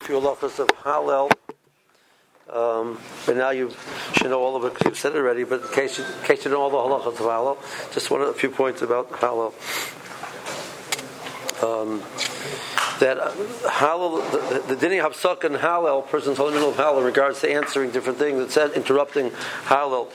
few halachas of Hallel. But now you should know all of it because you've said it already. But in case you know all the halachas of Hallel, just a few points about Hallel. That Hallel, the Dini Hapsak and Hallel, person's holding in the middle of Hallel in regards to answering different things. It said interrupting Hallel.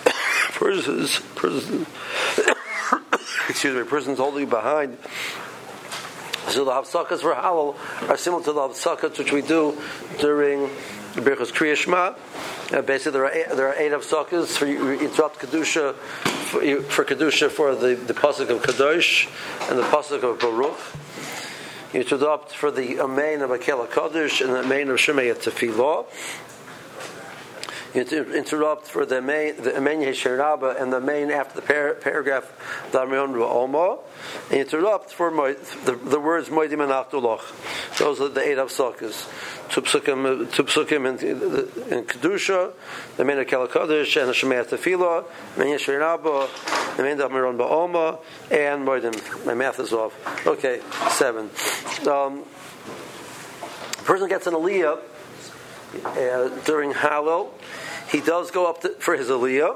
Person's holding behind. So the Hapsakas for Hallel are similar to the Hapsakas which we do during the Birchas Kriya Shema. Basically, there are 8 Hapsakas for you interrupt Kedusha for Kedusha for the pasuk of Kadosh and the pasuk of Baruch. You interrupt for the Amen of Akel HaKadosh and the Amen of Shemei Tefillah. You interrupt for the Amen Yeshir Rabba and the Amen after the paragraph the Amen Ra'oma. And you interrupt for the words Moedim and Achtulach. Those are the 8 Hafsakas. Two psukim in Kedusha, the Amen of Akel HaKadosh and the Shemei Tefillah, Amen Yeshir Rabba, the Amen Amen Ba'oma, and Moedim. My math is off. Okay, 7. The person gets an aliyah during Hallel. He does go up for his aliyah,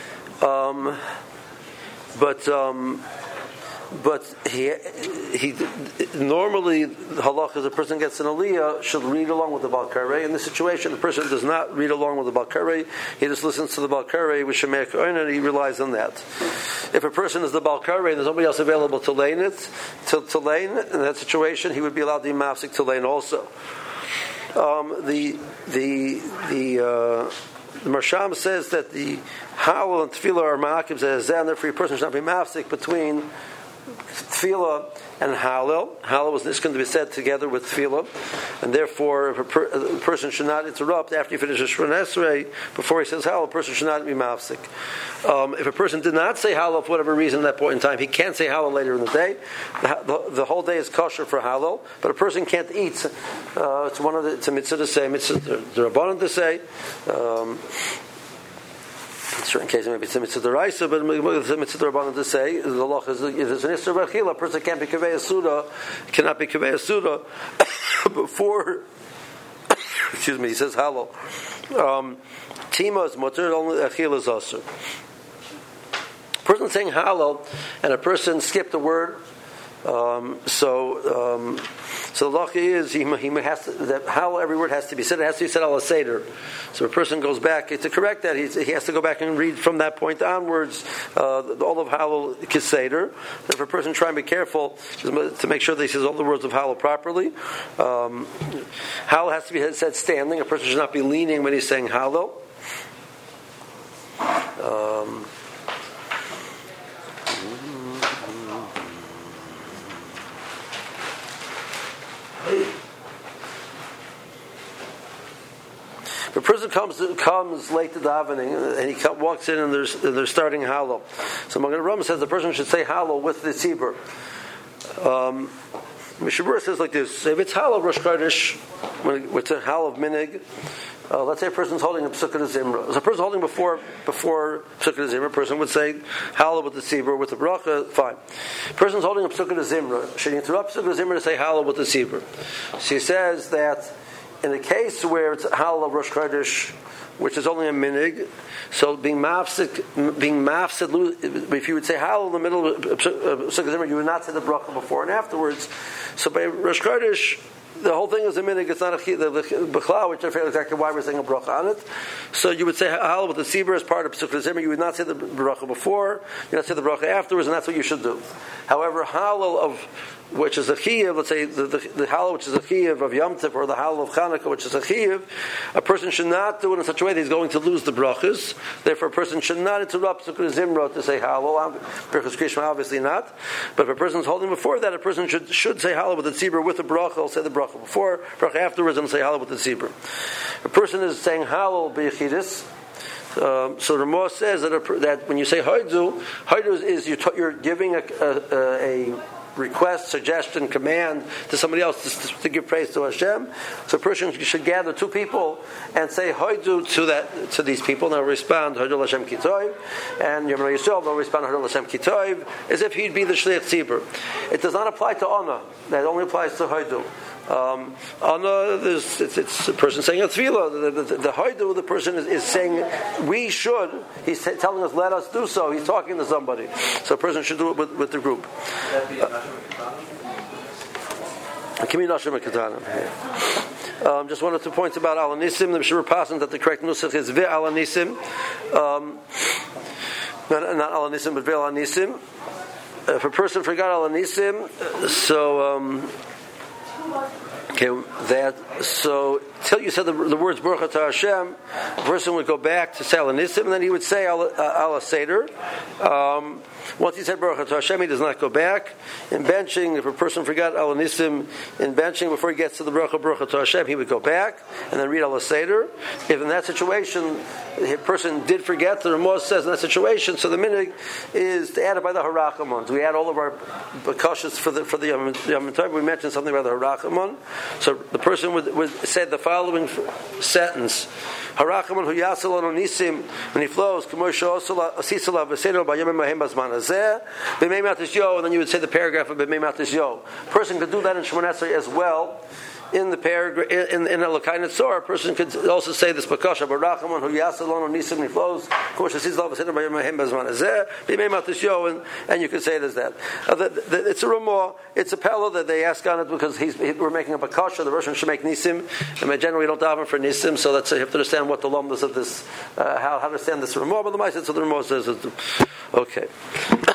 but he normally the halach is a person gets an aliyah should read along with the Baal Karei. In this situation, the person does not read along with the Baal Karei. He just listens to the Baal Karei with Shemei Kohen and he relies on that. If a person is the Baal Karei and there's nobody else available to lane it, to lane in that situation, he would be allowed to be mafsik to lane also. The Marsham says that the Hallel and Tefillah are ma'akim zeh, and therefore a person should not be mafsik between Tefillah and Hallel. Hallel was this going to be said together with Tefillah, and therefore a person should not interrupt after he finishes Shemona Esrei before he says Hallel. A person should not be mafsik. If a person did not say Hallel for whatever reason at that point in time, he can't say Hallel later in the day. The whole day is kosher for Hallel, but a person can't eat. It's one of it's a mitzvah to say, mitzvah the Rabbanan to say. In certain cases, maybe it's a mitzvah deraisa, but it's a mitzvah Rabbanan to say the law is if there's an isra b'achila, a person can't be kavei suda, cannot be kavei suda before. Excuse me. He says Hallel. Tima is mutter, only achila is asur. A person saying Hallel and a person skipped a word. So the law is he has to, that Hallel every word has to be said. It has to be said al seder. So a person goes back to correct that. He has to go back and read from that point onwards all of Hallel kiseder. If a person trying to be careful to make sure that he says all the words of Hallel properly, Hallel has to be said standing. A person should not be leaning when he's saying Hallel. If a person comes late to davening and he walks in and they're starting Hallel, so Magen Avraham says the person should say Hallel with the tzibur. Mishabur says like this: if it's Hallel Rosh Chodesh, when it's a Hallel of Minig, let's say a person's holding a Pesukah Zimra. As a person holding before Pesukah Zimra, a person would say Hallel with the tzibur with the bracha. Fine. A person's holding a Pesukah Zimra. Should he interrupt Pesukah Zimra to say Hallel with the tzibur? She says that in a case where it's Hallel of Rosh Chodesh, which is only a minig, so being mafsid, if you would say Hallel in the middle of Pesukah Zimra, you would not say the bracha before and afterwards. So by Rosh Chodesh, the whole thing is a minig. It's not the bechla, which I feel exactly why we're saying a bracha on it. So you would say Hallel with the tzibur as part of Pesukah Zimra. You would not say the bracha before. You would not say the bracha afterwards, and that's what you should do. However, Hallel of which is a chiyuv, let's say the Hallel which is a chiyuv of Yom Tov, or the Hallel of Chanukah which is a chiyuv, a person should not do it in such a way that he's going to lose the brachas. Therefore, a person should not interrupt Pesukah Zimra to say Hallel. Birchas Kriya Shema, obviously not. But if a person is holding before that, a person should say Hallel with the tzibur with the bracha. He'll say the bracha before, bracha afterwards, and say Hallel with the tzibur. A person is saying Hallel b'yechidus. So Ramah says that when you say Haidu is you're giving a request, suggestion, command to somebody else to give praise to Hashem. So a person should gather 2 people and say Haidu to these people. They'll respond Haidu Hashem Kitoiv, and Yom Yisrael will respond Haidu Hashem Kitoiv, as if he'd be the Shliach Tzibur. It does not apply to Ana. That only applies to Haidu. It's a person saying a tefillah. The haidu of the person is saying we should. He's telling us let us do so. He's talking to somebody, so a person should do it with the group. Just one or 2 points about Al Nisim. The Bishur Pasan that the correct nusach is Ve Al Nisim, not Al Nisim but Ve Al Nisim. If a person forgot Al Nisim, till you said the words Baruch Atah Hashem, the person would go back to say Al Nisim, and then he would say Al Seder. Once he said Baruch Atah Hashem, he does not go back. In benching, if a person forgot Al Nisim in benching before he gets to the Baruch Atah Hashem, he would go back and then read Al Seder. If in that situation the person did forget, the Ramah says in that situation, so the minig is to add it by the Harachamon. We add all of our bakashas for the Yom Tov. We mentioned something about the Harachamon. So the person would say the following sentence: Harachamon hu yasel on nisim when he flows. K'moshe asisalav v'seder b'yomim mahem bazman hazeh b'mei matis yo. And then you would say the paragraph of b'mei matis yo. Person could do that in Shemona Esrei as well. In the paragraph, in a Lakai Netzor, a person could also say this bakasha barachamon hu yasalon on nisim niflos kosh asizlav v'seder b'yomim bazman hazeh b'mei matis yo, and you could say it as that. It's a rumor. It's a pella that they ask on it because we're making a bakasha. The Russian should make nisim, and generally we don't daven for nisim. So you have to understand what the lumdus of this, how to understand this rumor. But the Ma'aseh, so the rumor says, okay.